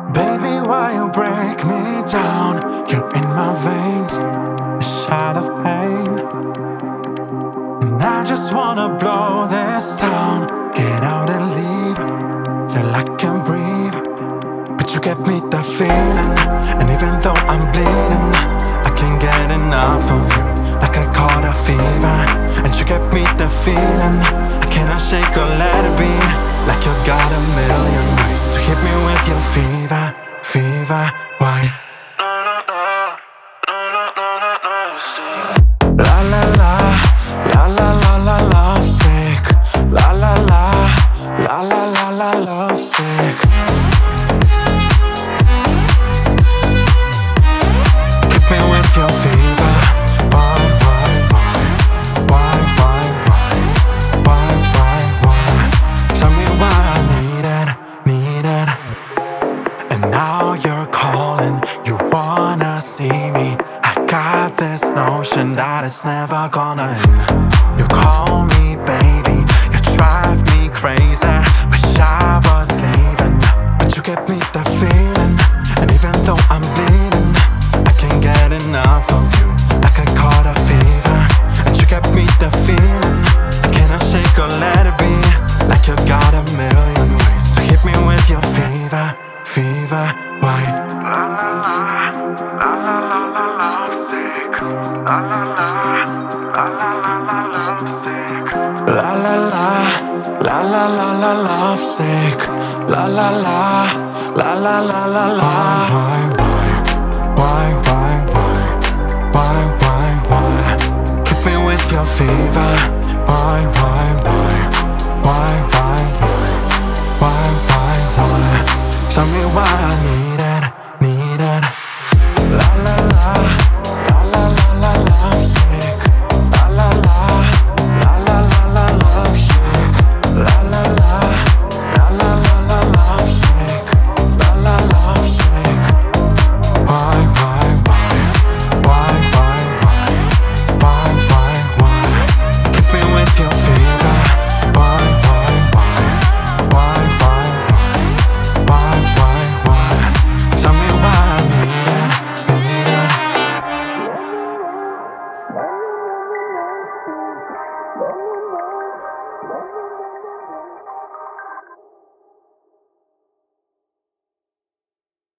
Baby, why you break me down? You're in my veins, a shot of pain. And I just wanna blow this town, get out and leave till I can breathe. But you get me that feeling, and even though I'm bleeding, I can't get enough of you, like I caught a fever. And you get me that feeling, I cannot shake or let it be, like you got a million ways to hit me with your fever, fever. Why? La la la, la la la la, love sick. La la la, la la la la, love sick. Hit me with your fever. Why, why, why? Why, why, why? Why, why, why? Tell me why I need it. And now you're calling, you wanna see me. I got this notion that it's never gonna end. You call me baby, you drive me crazy. Wish I was leaving, but you get me that feeling. And even though I'm bleeding, I can't get enough of you, like I caught a fever. And you get me that feeling, I cannot shake or let it be, like you got a million ways to hit me with your fever, fever. Why? La la la, la la la la, love sick. La la la, la la la la, love sick. La la la, la la la la, love sick. La la la, la la la la la. Why, why, why, why, why, why, why, why? Keep me with your fever. Why, why, why, why, why, why, why, why, why? Tell me why I need it.